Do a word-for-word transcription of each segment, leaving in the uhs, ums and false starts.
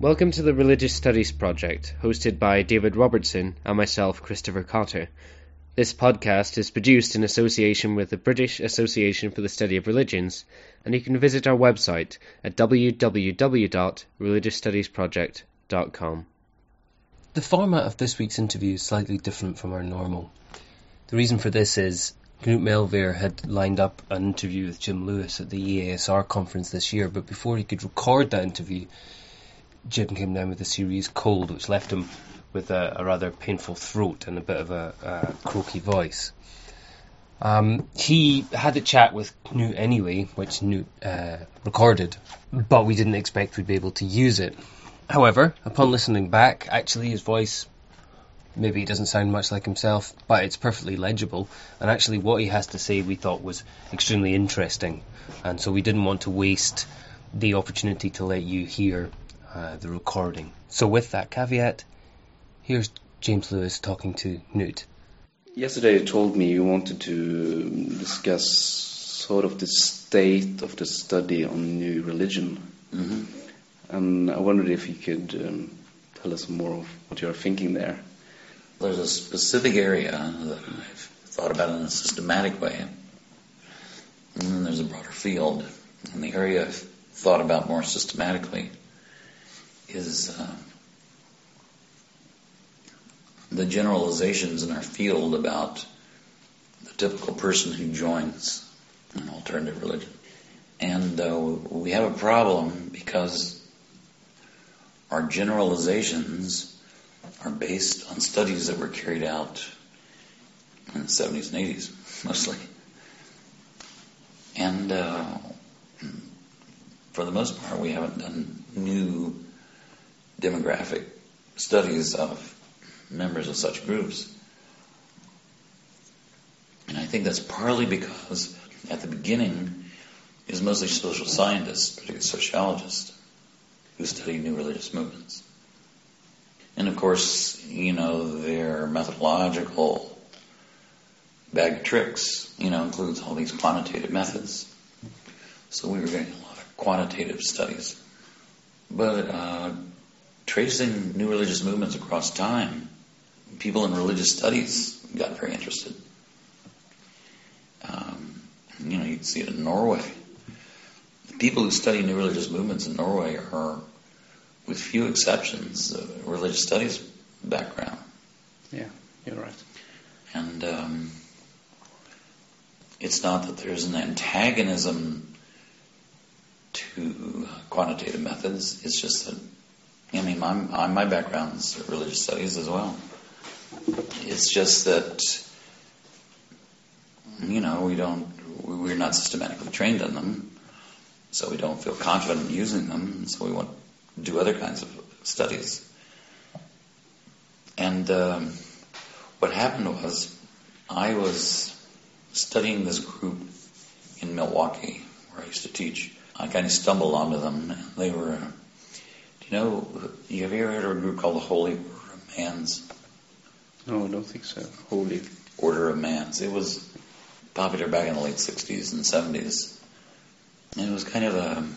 Welcome to the Religious Studies Project, hosted by David Robertson and myself, Christopher Cotter. This podcast is produced in association with the British Association for the Study of Religions, and you can visit our website at w w w dot religious studies project dot com. The format of this week's interview is slightly different from our normal. The reason for this is Knut Melvere had lined up an interview with Jim Lewis at the E A S R conference this year, but before he could record that interview, Jim came down with a serious cold, which left him with a, a rather painful throat and a bit of a, a croaky voice. Um, he had a chat with Knut anyway, which Knut uh, recorded, but we didn't expect we'd be able to use it. However, upon listening back, actually his voice, maybe he doesn't sound much like himself, but it's perfectly legible, and actually what he has to say we thought was extremely interesting, and so we didn't want to waste the opportunity to let you hear Uh, the recording. So with that caveat, here's James Lewis talking to Knut. Yesterday you told me you wanted to discuss sort of the state of the study on new religion. Mm-hmm. And I wondered if you could um, tell us more of what you're thinking there. There's a specific area that I've thought about in a systematic way. And then there's a broader field. And the area I've thought about more systematically is uh, the generalizations in our field about the typical person who joins an alternative religion. And uh, we have a problem because our generalizations are based on studies that were carried out in the seventies and eighties, mostly. And uh, for the most part, we haven't done new demographic studies of members of such groups. And I think that's partly because at the beginning it was mostly social scientists, particularly sociologists, who studied new religious movements. And of course, you know, their methodological bag of tricks, you know, includes all these quantitative methods. So we were getting a lot of quantitative studies. But uh, tracing new religious movements across time, people in religious studies got very interested. Um, you know, you can see it in Norway. The people who study new religious movements in Norway are, with few exceptions, a religious studies background. Yeah, you're right. And um, it's not that there's an antagonism to quantitative methods. It's just that, I mean, my, my background is religious studies as well. It's just that, you know, we don't, we're not systematically trained in them, so we don't feel confident in using them, so we want to do other kinds of studies. And um, what happened was, I was studying this group in Milwaukee, where I used to teach. I kind of stumbled onto them, and they were, do you know, you have you ever heard of a group called the Holy Order of Mans? No, I don't think so. Holy Order of Mans. It was popular back in the late sixties and seventies. And it was kind of a,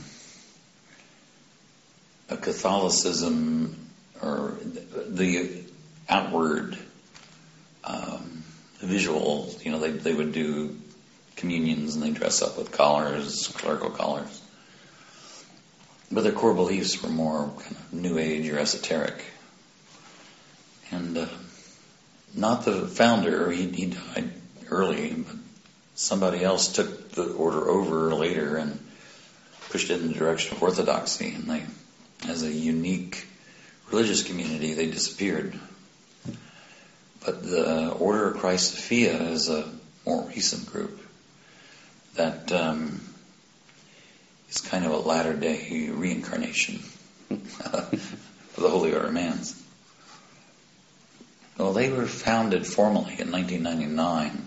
a Catholicism, or the outward um, visual, you know, they, they would do communions and they dress up with collars, clerical collars. But their core beliefs were more kind of New Age or esoteric. And uh, not the founder, he, he died early, but somebody else took the order over later and pushed it in the direction of orthodoxy. And they, as a unique religious community, they disappeared. But the Order of Christ Sophia is a more recent group that um, is kind of a latter-day reincarnation of the Holy Order of Mans. Well, they were founded formally in nineteen ninety-nine.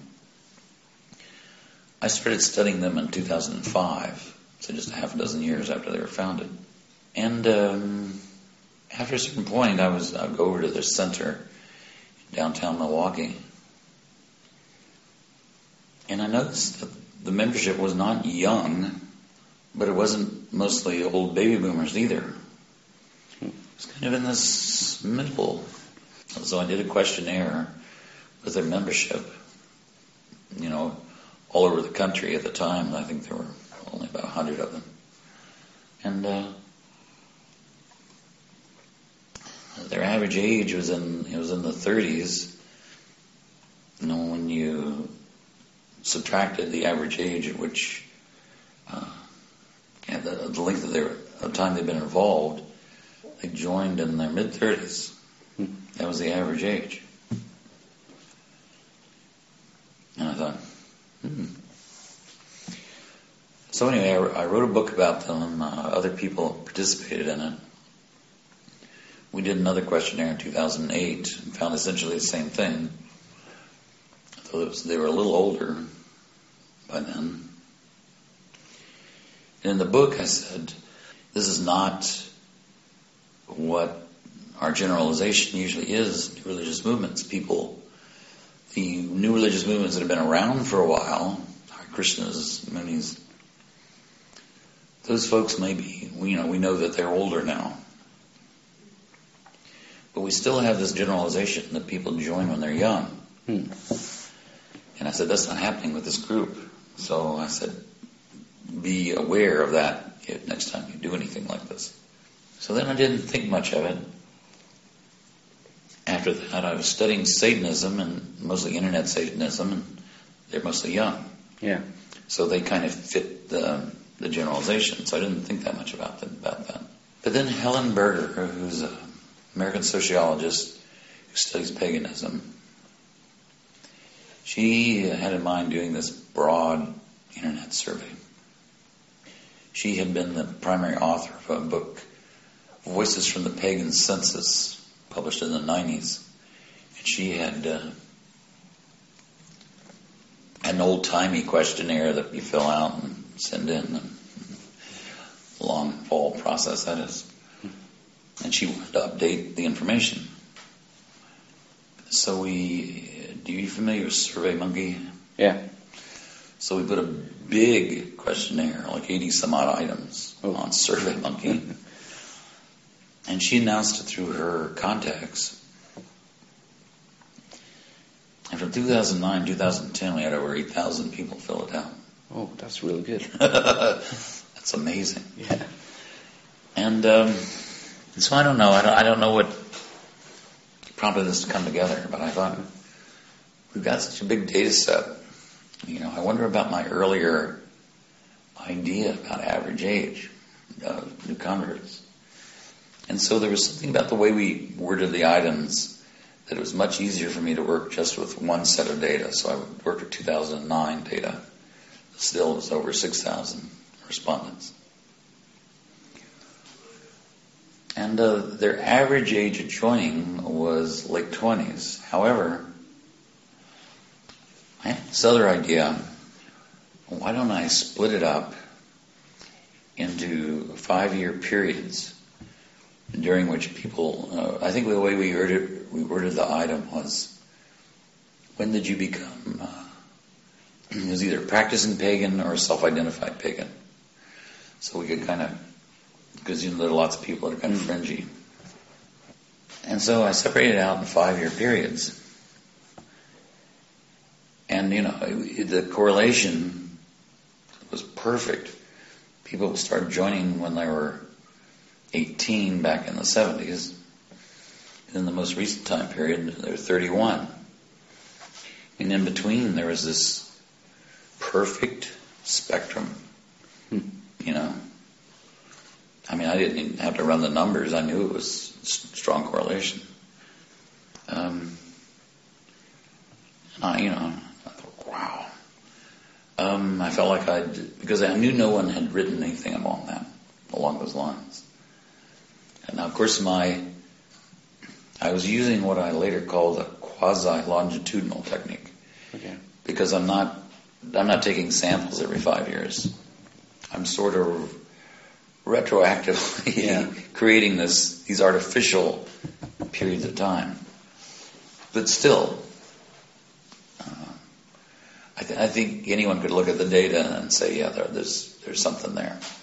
I started studying them in two thousand five, so just a half a dozen years after they were founded. And um, after a certain point, I was I would go over to their center in downtown Milwaukee, and I noticed that the membership was not young, but it wasn't mostly old baby boomers either. was kind of in this middle. So I did a questionnaire with their membership, you know, all over the country at the time. I think there were only about a hundred of them. And uh, their average age was in it was in the thirties. You know, when you subtracted the average age at which uh, yeah, the, the length of their of time they've been involved, they joined in their mid thirties. Hmm. That was the average age. And I thought, hmm. So anyway, I, I wrote a book about them. Uh, other people participated in it. We did another questionnaire in two thousand eight and found essentially the same thing. Though it was, they were a little older by then. And in the book I said, this is not what our generalization usually is, new religious movements. People, the new religious movements that have been around for a while, Hare Krishnas, Munis, those folks may be, you know, we know that they're older now. But we still have this generalization that people join when they're young. Hmm. And I said, that's not happening with this group. So I said, be aware of that next time you do anything like this. So then I didn't think much of it. After that, I was studying Satanism, and mostly internet Satanism, and they're mostly young. Yeah. So they kind of fit the, the generalization. So I didn't think that much about, them, about that. But then Helen Berger, who's an American sociologist who studies paganism, she had in mind doing this broad internet survey. She had been the primary author of a book, Voices from the Pagan Census, published in the nineties. And she had uh, an old-timey questionnaire that you fill out and send in. A long fall process, that is. And she wanted to update the information. So we, do you familiar with SurveyMonkey? Yeah. So we put a big questionnaire, like eighty some odd items, oh. on SurveyMonkey. And she announced it through her contacts. And from two thousand nine, two thousand ten, we had over eight thousand people fill it out. Oh, that's really good. That's amazing. Yeah. And um, so I don't know. I don't, I don't know what prompted this to come together, but I thought, we've got such a big data set. You know, I wonder about my earlier idea about average age of new converts. And so there was something about the way we worded the items that it was much easier for me to work just with one set of data. So I worked with two thousand nine data. Still, it was over six thousand respondents. And uh, their average age of joining was late twenties. However, I had this other idea. Why don't I split it up into five-year periods during which people, uh, I think the way we worded, we worded the item was, when did you become, uh, it was either practicing pagan or self-identified pagan. So we could kind of, because you know there are lots of people that are kind of fringy. And so I separated it out in five-year periods. And, you know, it, the correlation was perfect. People started joining when they were eighteen back in the seventies. In the most recent time period, they were thirty-one. And in between, there was this perfect spectrum. Hmm. You know, I mean, I didn't even have to run the numbers. I knew it was strong correlation. Um, and I, you know, I thought, wow. Um, I felt like I'd, because I knew no one had written anything along that, along those lines. And now, of course, my, I was using what I later called a quasi-longitudinal technique. Okay. Because I'm not, I'm not taking samples every five years. I'm sort of retroactively yeah. creating this, these artificial periods of time. But still, uh, I, th- I think anyone could look at the data and say, yeah, there, there's there's something there.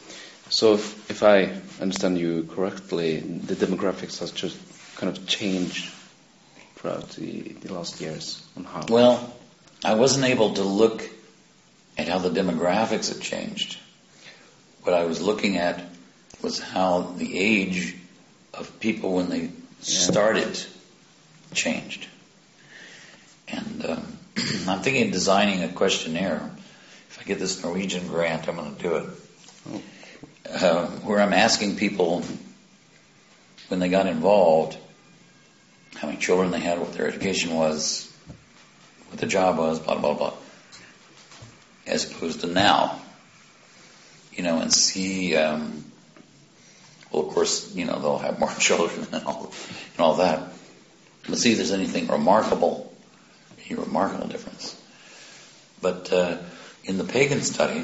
So if, if I understand you correctly, the demographics has just kind of changed throughout the, the last years on how? Well, I wasn't able to look at how the demographics had changed. What I was looking at was how the age of people when they started changed. And um, I'm thinking of designing a questionnaire. If I get this Norwegian grant, I'm going to do it. Oh. Uh, where I'm asking people when they got involved how many children they had, what their education was, what their job was, blah, blah, blah, as opposed to now. You know, and see, um, well, of course, you know, they'll have more children and all, and all that. But see if there's anything remarkable, any remarkable difference. But uh, in the pagan study,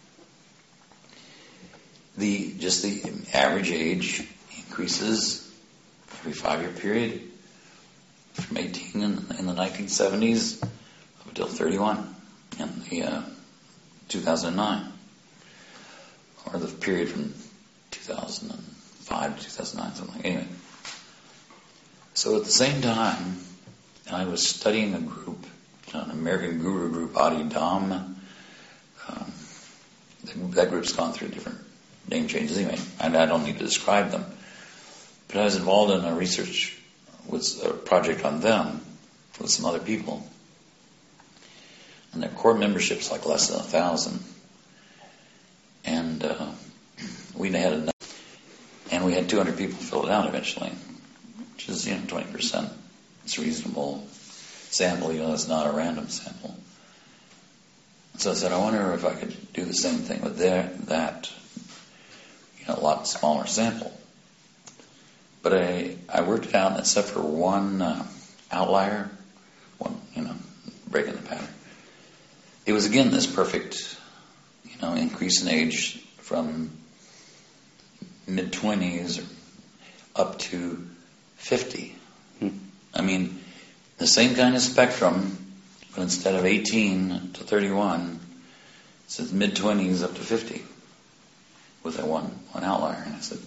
the just the average age increases every five-year period from eighteen in, in the nineteen seventies up until thirty-one in the uh, two thousand nine, or the period from two thousand five to two thousand nine, something like that. Anyway, so at the same time, I was studying a group, an American guru group, Adi Dam. Um, that group's gone through different name changes anyway, and I don't need to describe them. But I was involved in a research with a project on them with some other people, and their core membership's like less than a thousand. And uh, we had enough, and we had two hundred people fill it out eventually, which is, you know, twenty percent. It's a reasonable sample, you know, it's not a random sample. So I said, I wonder if I could do the same thing with their, that, you know, a lot smaller sample. But I, I worked it out, except for one uh, outlier, one, you know, break in the pattern. It was, again, this perfect, you know, increase in age from mid-twenties up to fifty. Hmm. I mean, the same kind of spectrum, but instead of eighteen to thirty-one, it says mid-twenties up to fifty with that one, one outlier. And I said,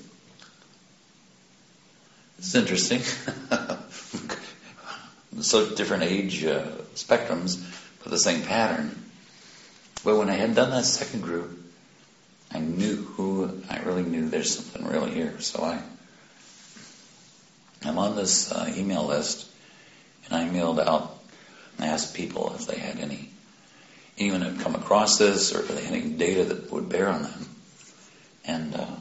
it's interesting. So different age uh, spectrums, but the same pattern. But when I had done that second group, I knew who, I really knew there's something really here. So I, I'm on this uh, email list, and I mailed out and asked people if they had any, anyone who had come across this, or if they had any data that would bear on them. And uh,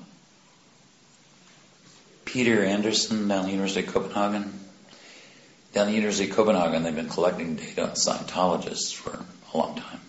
Peter Anderson down at the University of Copenhagen, down at the University of Copenhagen, they've been collecting data on Scientologists for a long time.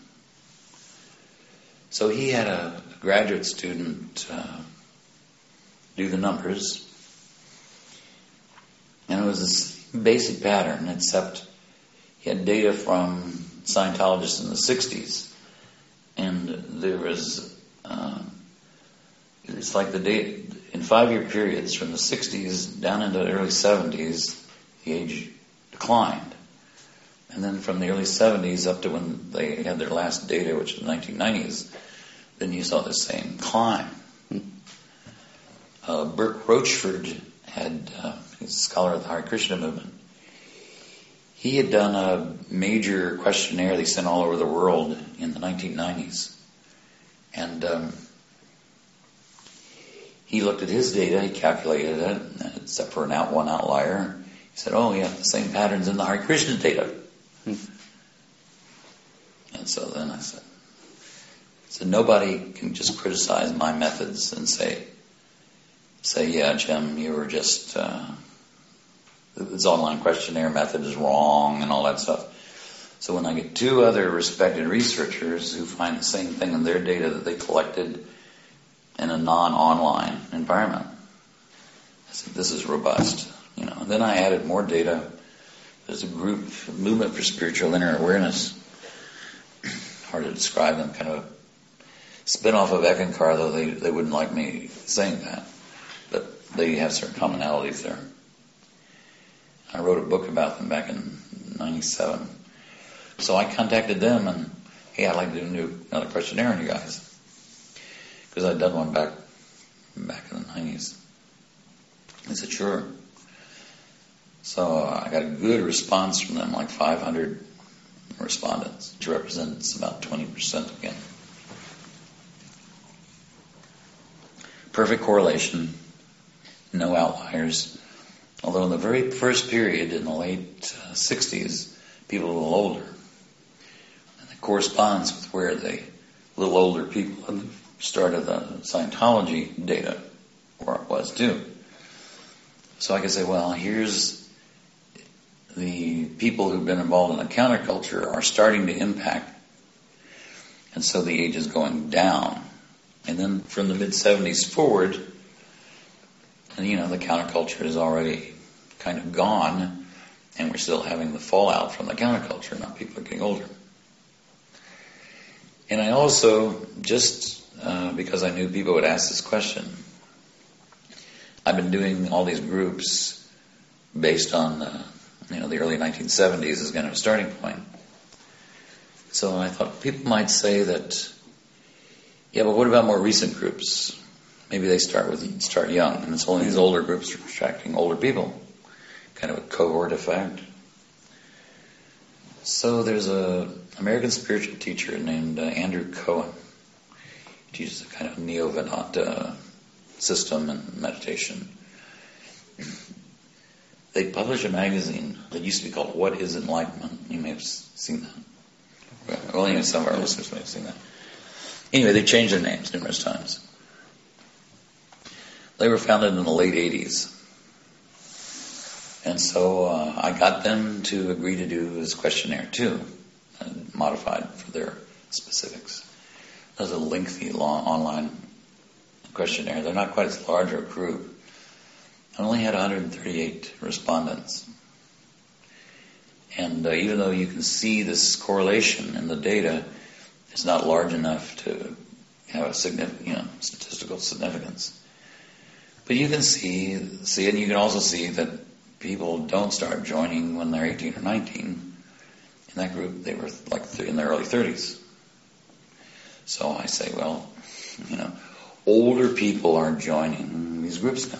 So he had a graduate student uh, do the numbers, and it was this basic pattern, except he had data from Scientologists in the sixties, and there was, uh, it's like the data, in five-year periods from the sixties down into the early seventies, the age declined. And then from the early seventies up to when they had their last data, which was the nineteen nineties, then you saw the same climb. Uh, Burke Rochford had, uh, he's a scholar of the Hare Krishna movement. He had done a major questionnaire they sent all over the world in the nineteen nineties. And um, he looked at his data, he calculated it, except for an out one outlier. He said, oh, yeah, the same patterns in the Hare Krishna data. Hmm. And so then I said, so nobody can just criticize my methods and say, say, yeah, Jim, you were just, uh, this online questionnaire method is wrong and all that stuff. So when I get two other respected researchers who find the same thing in their data that they collected in a non-online environment, I said, this is robust. You know, and then I added more data. There's a group, Movement for Spiritual Inner Awareness. Hard to describe them, kind of a spin-off of Eckankar, though they, they wouldn't like me saying that. But they have certain commonalities there. I wrote a book about them back in ninety-seven. So I contacted them and, hey, I'd like to do a new, another questionnaire on you guys. Because I'd done one back back in the nineties. I said, sure. So uh, I got a good response from them, like five hundred respondents, which represents about twenty percent again. Perfect correlation, no outliers. Although in the very first period, in the late uh, sixties, people were a little older. And it corresponds with where the little older people at the start of the Scientology data, where it was too. So I could say, well, here's the people who've been involved in the counterculture are starting to impact, and so the age is going down. And then from the mid-seventies forward, and you know, the counterculture is already kind of gone, and we're still having the fallout from the counterculture. Now people are getting older. And I also, just uh, because I knew people would ask this question, I've been doing all these groups based on, uh, you know, the early nineteen seventies as kind of a starting point. So I thought people might say that, yeah, but what about more recent groups? Maybe they start with start young, and it's only these older groups are attracting older people, kind of a cohort effect. So there's a American spiritual teacher named uh, Andrew Cohen. He teaches a kind of Neo-Vedanta system and meditation. They publish a magazine that used to be called What is Enlightenment? You may have seen that. Well, even some of our listeners may have seen that. Anyway, they changed their names numerous times. They were founded in the late eighties. And so uh, I got them to agree to do this questionnaire too, and modified for their specifics. It was a lengthy, long online questionnaire. They're not quite as large a group. I only had one hundred thirty-eight respondents. And uh, even though you can see this correlation in the data, it's not large enough to have a significant, you know, statistical significance. But you can see, see, and you can also see that people don't start joining when they're eighteen or nineteen. In that group, they were like in their early thirties. So I say, well, you know, older people are joining these groups now.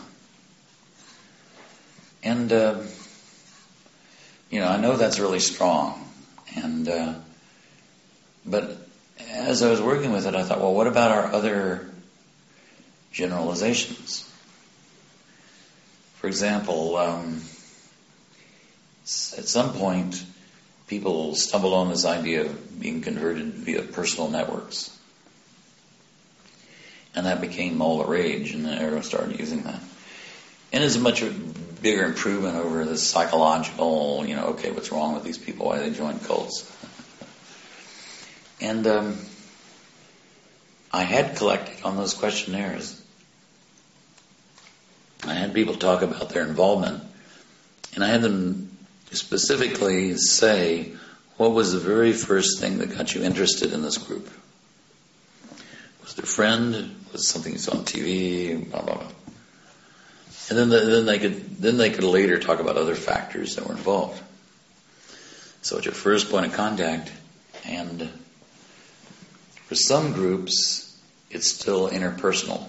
And, uh, you know, I know that's really strong. And, uh, but as I was working with it, I thought, well, what about our other generalizations? For example, um, at some point, people stumbled on this idea of being converted via personal networks. And that became all the rage, and everyone started using that. And it's a much bigger improvement over the psychological, you know, okay, what's wrong with these people? Why they join cults? And um, I had collected on those questionnaires, I had people talk about their involvement, and I had them specifically say, what was the very first thing that got you interested in this group? Was it a friend? Was it something you saw on T V? Blah, blah, blah. And then, the, then they could then they could later talk about other factors that were involved. So it's your first point of contact, and for some groups, it's still interpersonal.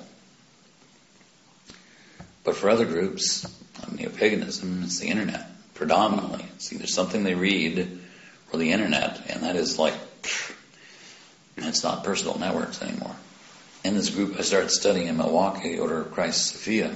But for other groups, like neo-paganism, it's the internet, predominantly. It's either something they read or the internet, and that is like, it's not personal networks anymore. In this group I started studying in Milwaukee, Order of Christ Sophia,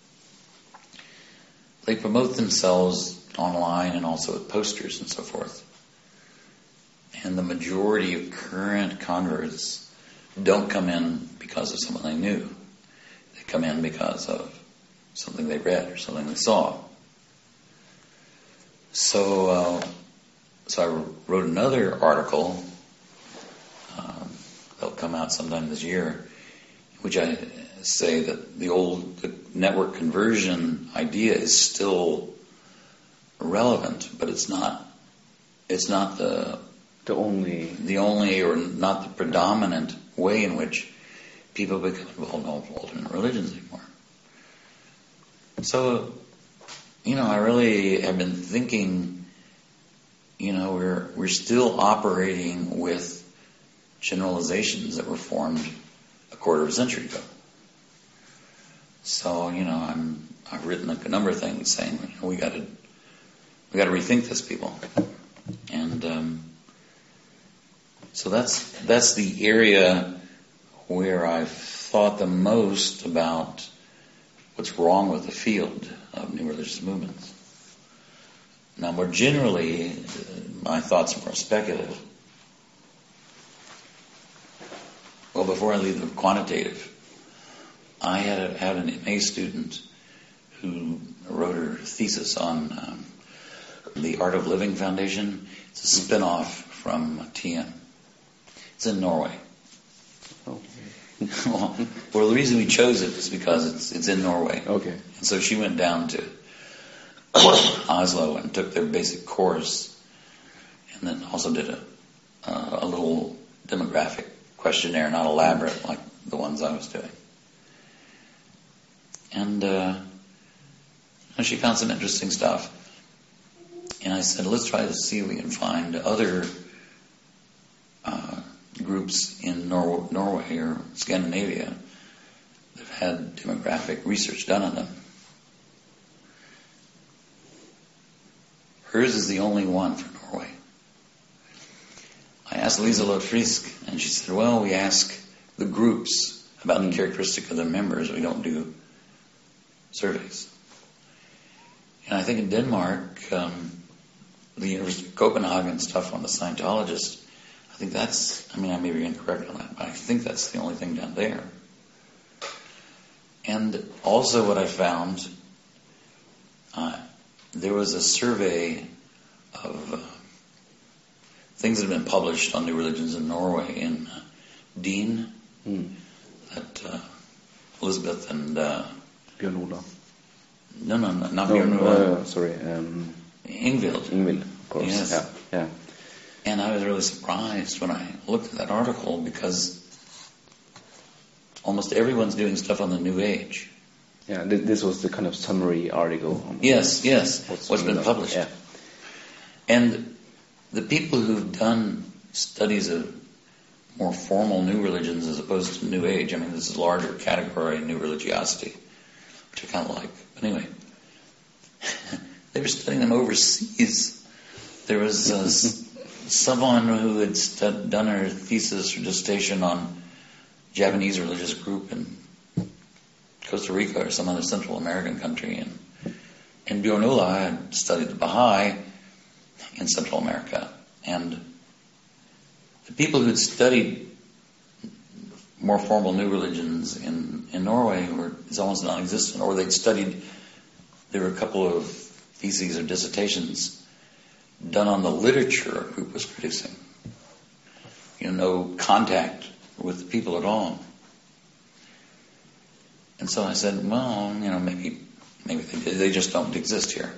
they promote themselves online and also with posters and so forth. And the majority of current converts don't come in because of someone they knew. They come in because of something they read or something they saw. So, uh, so I wrote another article um, that'll come out sometime this year, which I say that the old the network conversion idea is still relevant, but it's not. It's not the the only the only or not the predominant way in which people become involved in alternate religions anymore. So, you know, I really have been thinking, you know, we're we're still operating with generalizations that were formed a quarter of a century ago. So, you know, I'm, I've written a number of things saying, you know, we got to, we got to rethink this, people. And um, so that's that's the area where I've thought the most about what's wrong with the field of new religious movements. Now, more generally, uh, my thoughts are more speculative. Well, before I leave the quantitative, I had a, had an M A student who wrote her thesis on um, the Art of Living Foundation. It's a spin-off from T M. It's in Norway. Oh. well, well, the reason we chose it is because it's it's in Norway. Okay. And so she went down to Oslo and took their basic course, and then also did a uh, a little demographic questionnaire, not elaborate like the ones I was doing. And uh, she found some interesting stuff. And I said, let's try to see if we can find other uh, groups in Nor- Norway or Scandinavia that have had demographic research done on them. Hers is the only one for Norway. I asked Liselott Frisk, and she said, well, we ask the groups about the characteristic of their members. We don't do surveys. And I think in Denmark, um, the University of Copenhagen stuff on the Scientologists, I think that's, I mean, I may be incorrect on that, but I think that's the only thing down there. And also what I found, uh, there was a survey of uh, things that have been published on new religions in Norway in uh, Dean, Mm. that uh, Elizabeth and... Uh, Bjørn Ola. no, no, no, not No, Bjørn Ola. uh, sorry. Um, Ingvild. Ingvild, of course. Yes. Yeah. Yeah. And I was really surprised when I looked at that article because almost everyone's doing stuff on the New Age. Yeah. Th- this was the kind of summary article. On Yes, yes, what's what's been up. published. Yeah. And the people who've done studies of more formal new religions as opposed to New Age, I mean, this is a larger category, new religiosity, which I kind of like. But anyway, they were studying them overseas. There was uh, s- someone who had stud- done her thesis or dissertation on Japanese religious group in Costa Rica or some other Central American country. And, and Bjørn Ola had studied the Baha'i in Central America. And the people who had studied more formal new religions in, in Norway were it's almost non-existent, or they'd studied, there were a couple of theses or dissertations done on the literature a group was producing. You know, no contact with the people at all. And so I said, well, you know, maybe maybe they, they just don't exist here.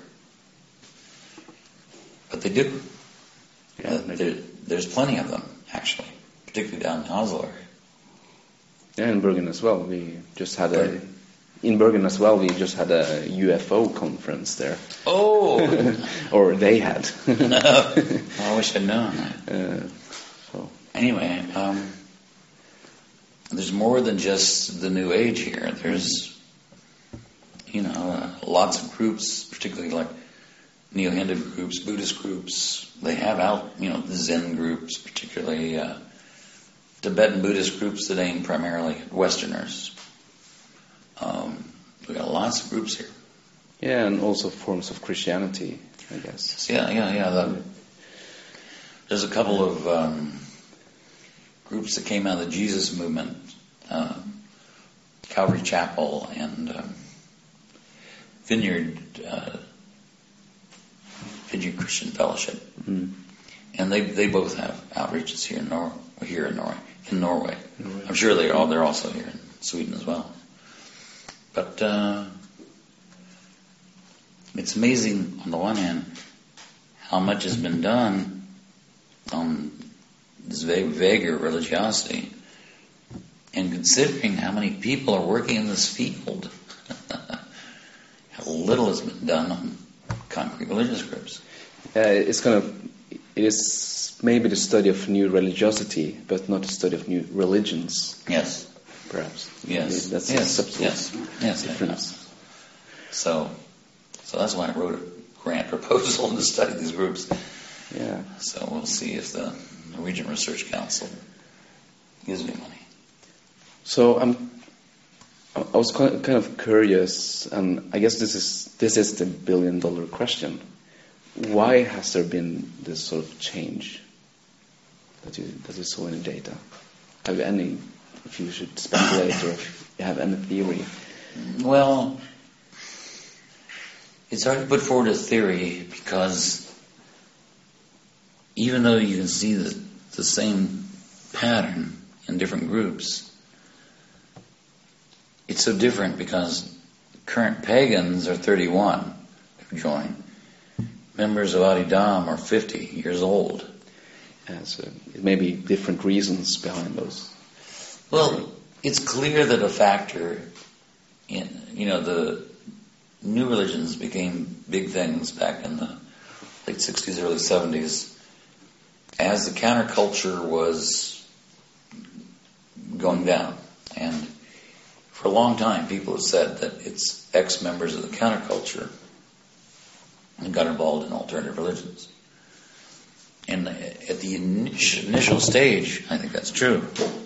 But they do. Yeah, Uh, they there, do. there's plenty of them, actually, particularly down in Oslo area. Yeah, in Bergen as well. We just had a Bergen. in Bergen as well. We just had a U F O conference there, Oh! or they had. I wish I'd known. uh, so Anyway, um, there's more than just the New Age here. There's, you know, uh, lots of groups, particularly like Neo-Hindu groups, Buddhist groups. They have out, you know, Zen groups, particularly uh, Tibetan Buddhist groups that aim primarily at Westerners. Um, we got lots of groups here. yeah, and also forms of Christianity, I guess. So yeah, yeah, yeah. The, there's a couple of um, groups that came out of the Jesus movement, uh, Calvary Chapel and um, Vineyard uh, Vineyard Christian Fellowship, Mm. and they they both have outreaches here in Nor here in Norway. In Norway, Norway. I'm sure they are. They're also here in Sweden as well. But uh, it's amazing on the one hand how much has been done on this vague, vaguer religiosity, and considering how many people are working in this field, how little has been done on concrete religious groups. Uh, it's kind of it is maybe the study of new religiosity, but not the study of new religions. Yes. perhaps. Yes. That's yes. a subtle yes. Yes. difference. Yes. So, so that's why I wrote a grant proposal to study these groups. Yeah. So we'll see if the Norwegian Research Council gives me money. So I'm, I was kind of curious, and I guess this is this is the billion dollar question. Why has there been this sort of change that you that you saw in the data? Have you any, if you should speculate, or if you have any theory? Well, it's hard to put forward a theory because even though you can see the, the same pattern in different groups, it's so different because current pagans are thirty-one who join. Members of Adi Dam are fifty years old. Yeah, so it may be different reasons behind those. Well, it's clear that a factor in, you know, the new religions became big things back in the late sixties, early seventies, as the counterculture was going down. And for a long time, people have said that it's ex-members of the counterculture and got involved in alternative religions. And at the initial, initial stage, I think that's true.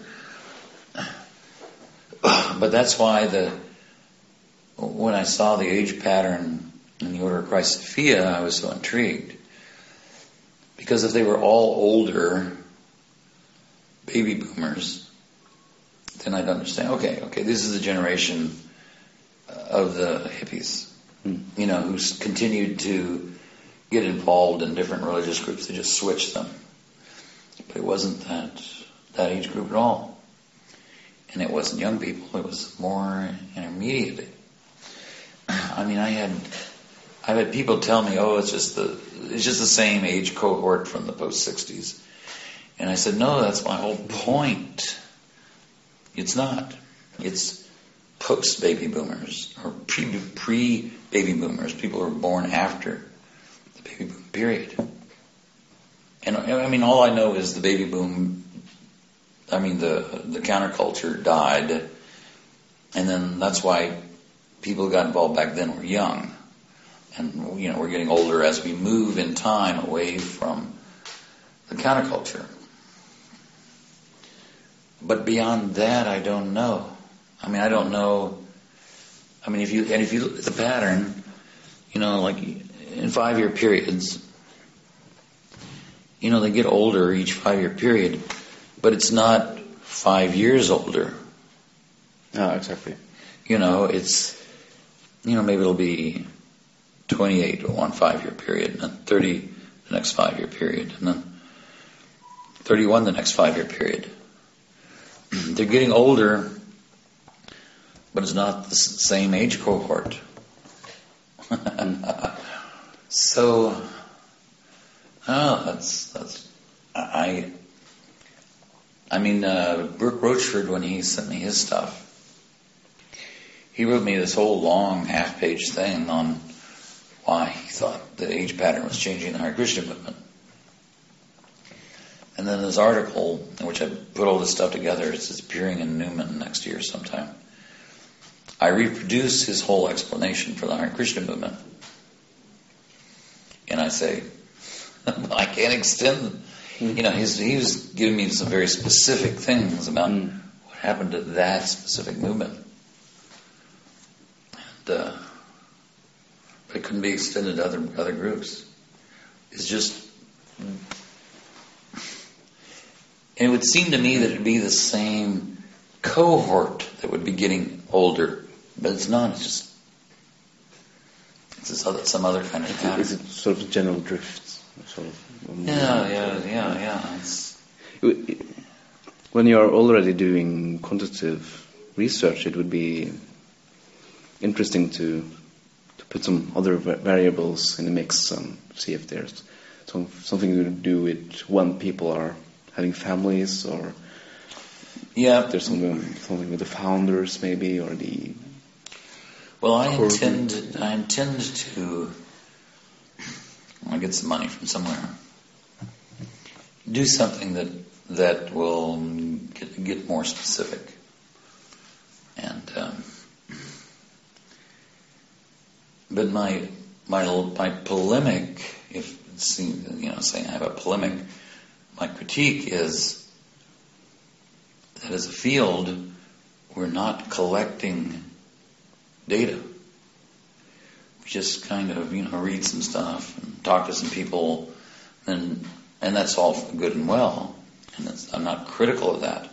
But that's why the when I saw the age pattern in the Order of Christ Sophia, I was so intrigued. Because if they were all older baby boomers, then I'd understand, okay, okay, this is the generation of the hippies, mm. you know, who's continued to get involved in different religious groups. They just switched them. But it wasn't that that age group at all. And it wasn't young people, it was more intermediate. I mean, I had I've had people tell me, oh, it's just the it's just the same age cohort from the post sixties. And I said, no, that's my whole point. It's not. It's post baby boomers or pre pre baby boomers, people who were born after the baby boom period. And I mean, all I know is the baby boom. I mean, the the counterculture died, and then that's why people who got involved back then were young, and you know we're getting older as we move in time away from the counterculture. But beyond that, I don't know. I mean, I don't know. I mean, if you and if you look at the pattern, you know, like in five-year periods, you know, they get older each five-year period, but it's not five years older. No, exactly. You know, it's, you know, maybe it'll be twenty-eight one five-year period, and then thirty the next five-year period, and then thirty-one the next five-year period. They're getting older, but it's not the same age cohort. So, oh, that's that's I. I mean, uh, Brooke Rochford, when he sent me his stuff, he wrote me this whole long half-page thing on why he thought the age pattern was changing in the Hare Krishna movement. And then this article, in which I put all this stuff together, it's appearing in Newman next year sometime. I reproduce his whole explanation for the Hare Krishna movement. And I say, I can't extend, you know, he's, he was giving me some very specific things about mm. what happened to that specific movement. And, uh, but it couldn't be extended to other, other groups. It's just, and it would seem to me that it would be the same cohort that would be getting older, but it's not. It's just it's this other, some other kind of pattern. Is it sort of general drifts? Sort of. Yeah, yeah, yeah, yeah. It's, when you are already doing quantitative research, it would be interesting to to put some other variables in the mix and see if there's some, something to do with when people are having families, or yeah, there's something something with the founders maybe, or the. Well, I intend I intend to. I get some money from somewhere. Do something that that will get, get more specific. but my my my polemic, if it's, you know, saying I have a polemic, my critique is that as a field, we're not collecting data. We just kind of, you know, read some stuff and talk to some people, and and that's all good and well. And that's, I'm not critical of that,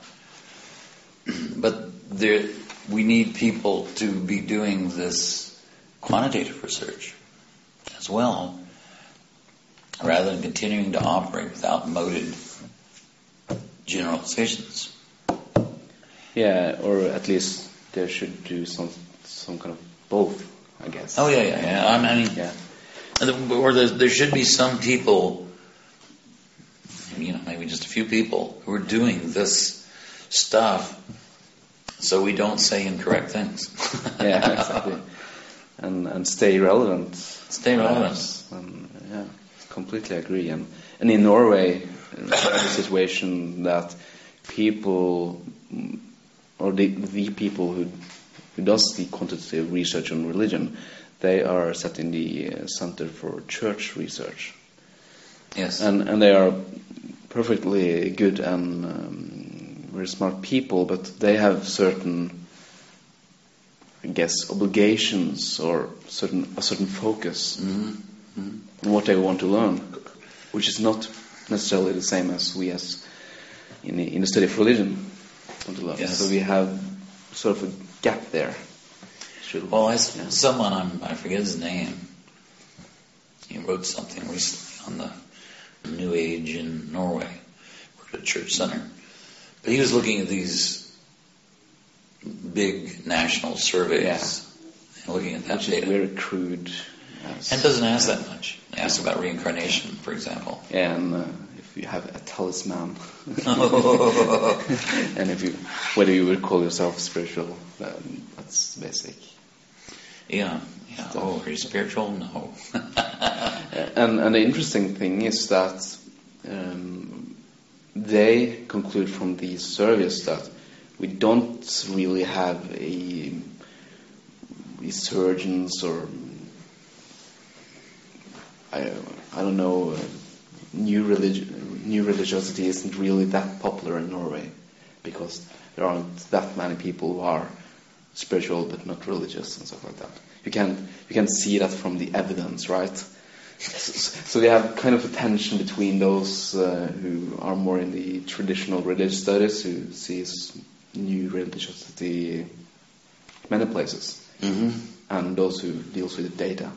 but there we need people to be doing this quantitative research as well, rather than continuing to operate without moted generalizations. Yeah, or at least there should do some some kind of both, I guess. Oh yeah, yeah, yeah. I mean, yeah. Or there, there should be some people, you know, maybe just a few people who are doing this stuff, so we don't say incorrect things. Yeah, exactly. And and stay relevant. Stay relevant. And, yeah, completely agree. And and in Norway, the situation that people, or the the people who who does the quantitative research on religion, they are set in the uh, Center for Church Research. Yes. And and they are perfectly good and um, very smart people, but they have certain, I guess, obligations or certain a certain focus mm-hmm. Mm-hmm. on what they want to learn, which is not necessarily the same as we as in the, in the study of religion want to learn. Yes. So we have sort of a gap there. Should, well, I, yeah. someone, I'm, I forget his name, he wrote something recently on the New Age in Norway, worked at a church center. But he was looking at these big national surveys, yeah. and looking at that Which data. is very crude. Yes. And doesn't ask that much. It asks about reincarnation, for example. Yeah, and uh, if you have a talisman, Oh. and if you, whether you would call yourself spiritual, um, that's basic. Yeah, yeah. Oh, are you spiritual? No. and and the interesting thing is that um, they conclude from these surveys that we don't really have a resurgence or I I don't know uh, new religion new religiosity isn't really that popular in Norway because there aren't that many people who are spiritual but not religious and stuff like that. You can you can see that from the evidence, right? So, so we have kind of a tension between those uh, who are more in the traditional religious studies, who sees new religiosity many places, mm-hmm. and those who deals with the data.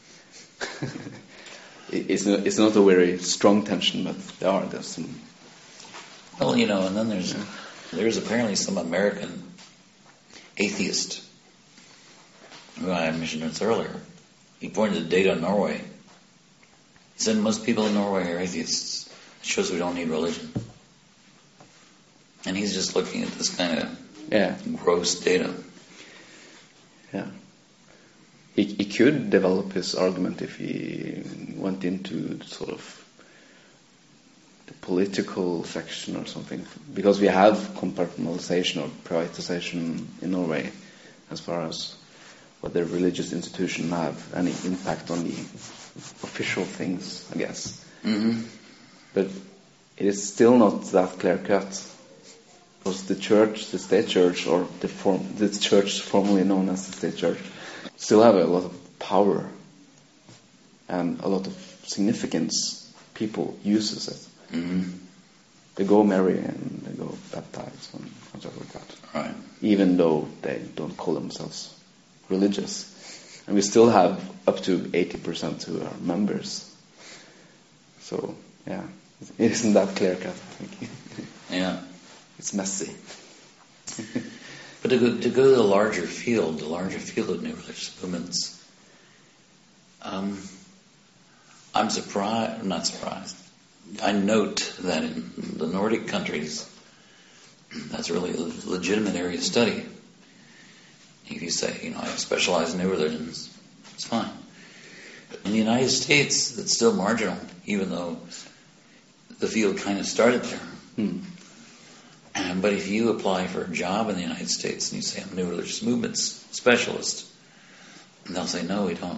it, it's not, it's not a very strong tension, but there are there's some. Well, you know, and then there's yeah. there's apparently some American atheist who I mentioned this earlier. He pointed to data in Norway. He said most people in Norway are atheists. It shows we don't need religion. And he's just looking at this kind of yeah. gross data. Yeah. He, he could develop his argument if he went into sort of the political section or something, because we have compartmentalization or privatization in Norway as far as whether religious institutions have any impact on the official things, I guess. Mm-hmm. But it is still not that clear cut, because the church, the state church, or the form, the church formerly known as the state church, still have a lot of power and a lot of significance. People uses it. Mm-hmm. They go marry and they go baptize and, and stuff like that. Right. Even though they don't call themselves religious. And we still have up to eighty percent who are members. So, yeah, it isn't that clear cut, I think. Yeah. It's messy. But to go, to go to the larger field, the larger field of new religious movements, um, I'm surprised, I'm not surprised. I note that in the Nordic countries, that's really a legitimate area of study. If you say, you know, I specialize in new religions, it's fine. In the United States, it's still marginal, even though the field kind of started there. Hmm. Um, but if you apply for a job in the United States and you say, I'm a new religious movements specialist, and they'll say, no, we don't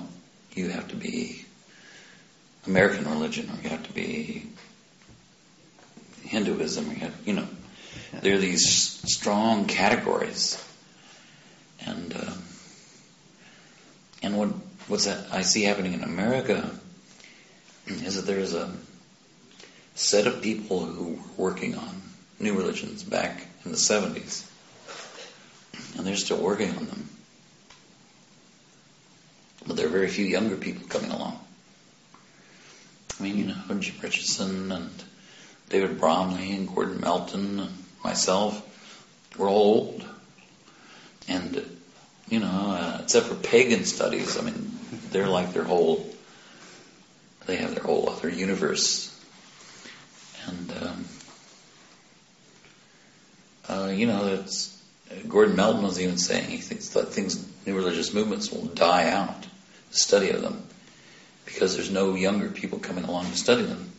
you have to be American religion, or you have to be Hinduism, or you have, you know, yeah. There are these strong categories, and uh, and what what's that I see happening in America is that there's a set of people who were working on new religions back in the seventies, and they're still working on them. But there are very few younger people coming along. I mean, you know, Jim Richardson and David Bromley and Gordon Melton and myself, we're all old. And, you know, uh, except for pagan studies, I mean, they're like their whole, they have their whole other universe. And, um, uh, you know, it's, Gordon Melton was even saying he thinks that things, new religious movements will die out, the study of them, because there's no younger people coming along to study them.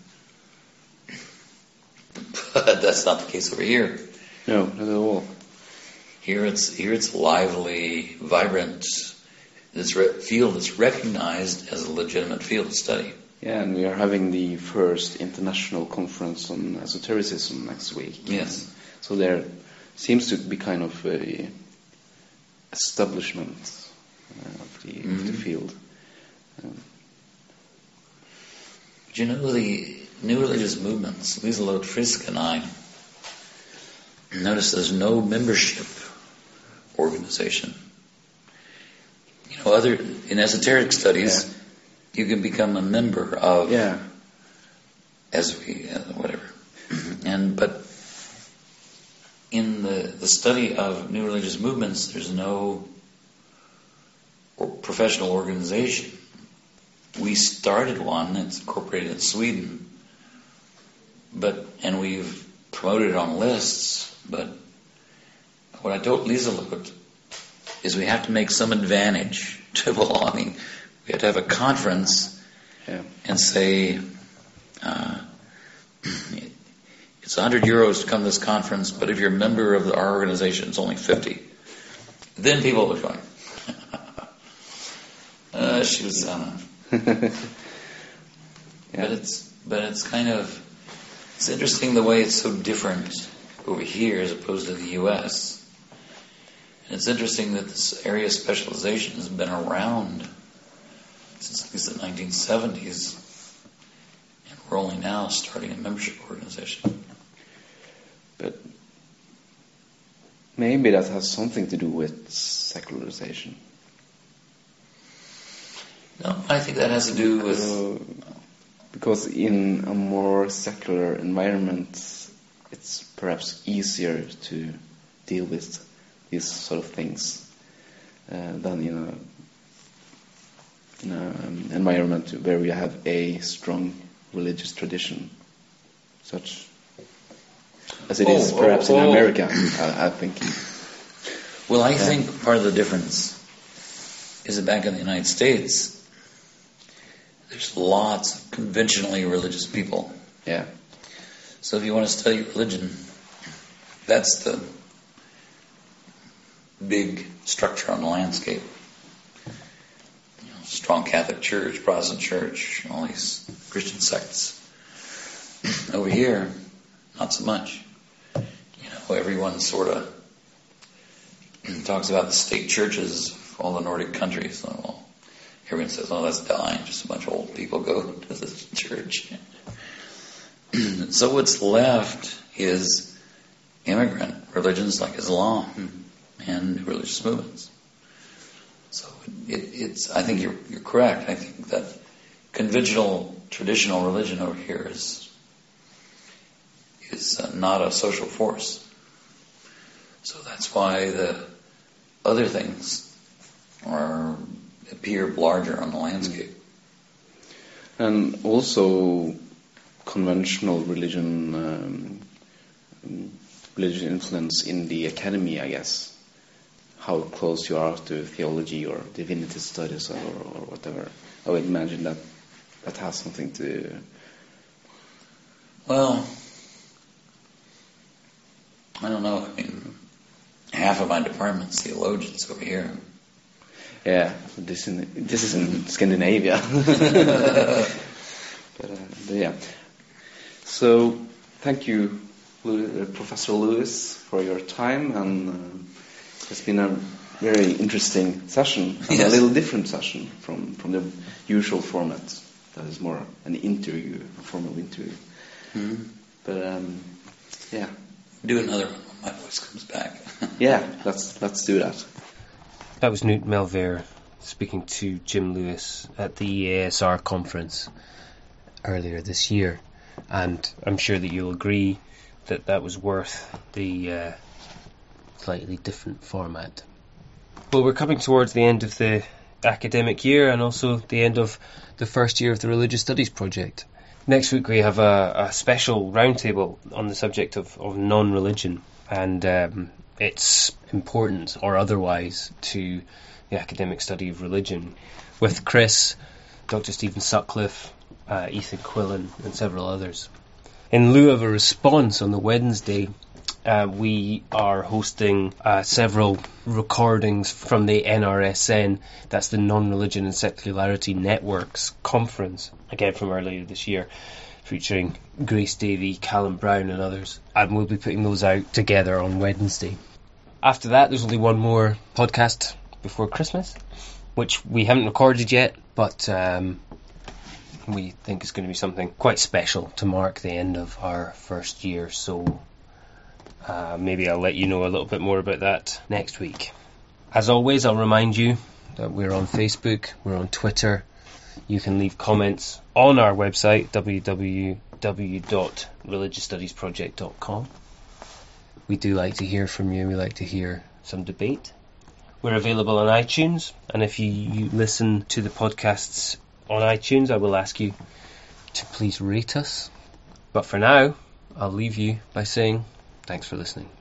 But that's not the case over here. No, not at all. Here it's here it's lively, vibrant. This re- field is recognized as a legitimate field of study. Yeah, and we are having the first international conference on esotericism next week. Yes. So there seems to be kind of a establishment uh, of, the, mm-hmm. of the field. Um, but you know, the new religious movements, Lieselot Frisk and I notice there's no membership organization. You know, other in esoteric studies, yeah. you can become a member of, yeah, as we uh, whatever, and but in the the study of new religious movements, there's no or professional organization. We started one; it's incorporated in Sweden, but and we've promoted it on lists. But what I told Lieselot is we have to make some advantage to belonging. We have to have a conference yeah. and say, uh, it's one hundred euros to come to this conference, but if you're a member of the, our organization, it's only fifty. Then people will join. uh, she was, I don't know. yeah. But it's, but it's kind of, it's interesting the way it's so different over here as opposed to the U S. And it's interesting that this area of specialization has been around since at least the nineteen seventies, and we're only now starting a membership organization. But maybe that has something to do with secularization. No, I think that has to do with... Uh, because in a more secular environment, it's perhaps easier to deal with these sort of things uh, than in a in an environment where we have a strong religious tradition, such as it oh, is perhaps oh, oh. in America, I, I think. Well, I yeah. think part of the difference is that back in the United States, there's lots of conventionally religious people. Yeah. So if you want to study religion, that's the big structure on the landscape. You know, strong Catholic Church, Protestant Church, all these Christian sects. Over here, not so much. You know, everyone sort of talks about the state churches of all the Nordic countries. Well, everyone says, "Oh, that's dying. Just a bunch of old people go to the church." So what's left is immigrant religions like Islam and religious movements. So it, it's. I think you're you're correct. I think that conventional, traditional religion over here is is uh, not a social force. So that's why the other things are appear larger on the landscape. And also conventional religion, um, religious influence in the academy, I guess. How close you are to theology or divinity studies or, or whatever. I would imagine that that has something to... Well, I don't know. I mean, half of my department's theologians over here. Yeah, this in this is in Scandinavia. but, uh, but yeah. So thank you, Lew- uh, Professor Lewis, for your time, and uh, it's been a very interesting session, and Yes. a little different session from, from the usual format. That is more an interview, a formal interview. Mm-hmm. But um, yeah, Do another one when my voice comes back. yeah, let's let's do that. That was Knut Melvere speaking to Jim Lewis at the E A S R conference earlier this year, and I'm sure that you'll agree that that was worth the uh, slightly different format. Well, we're coming towards the end of the academic year and also the end of the first year of the Religious Studies project. Next week we have a, a special roundtable on the subject of, of non-religion and um, its importance or otherwise to the academic study of religion, with Chris, Doctor Stephen Sutcliffe, uh, Ethan Quillen and several others. In lieu of a response on the Wednesday, uh, we are hosting uh, several recordings from the N R S N, that's the Non-Religion and Secularity Networks conference, again from earlier this year, featuring Grace Davey, Callum Brown and others, and we'll be putting those out together on Wednesday. After that, there's only one more podcast before Christmas, which we haven't recorded yet, but um, we think it's going to be something quite special to mark the end of our first year, so uh, maybe I'll let you know a little bit more about that next week. As always, I'll remind you that we're on Facebook, we're on Twitter. You can leave comments on our website, w w w dot religious studies project dot com. We do like to hear from you, we like to hear some debate. We're available on iTunes, and if you, you listen to the podcasts on iTunes, I will ask you to please rate us. But for now, I'll leave you by saying thanks for listening.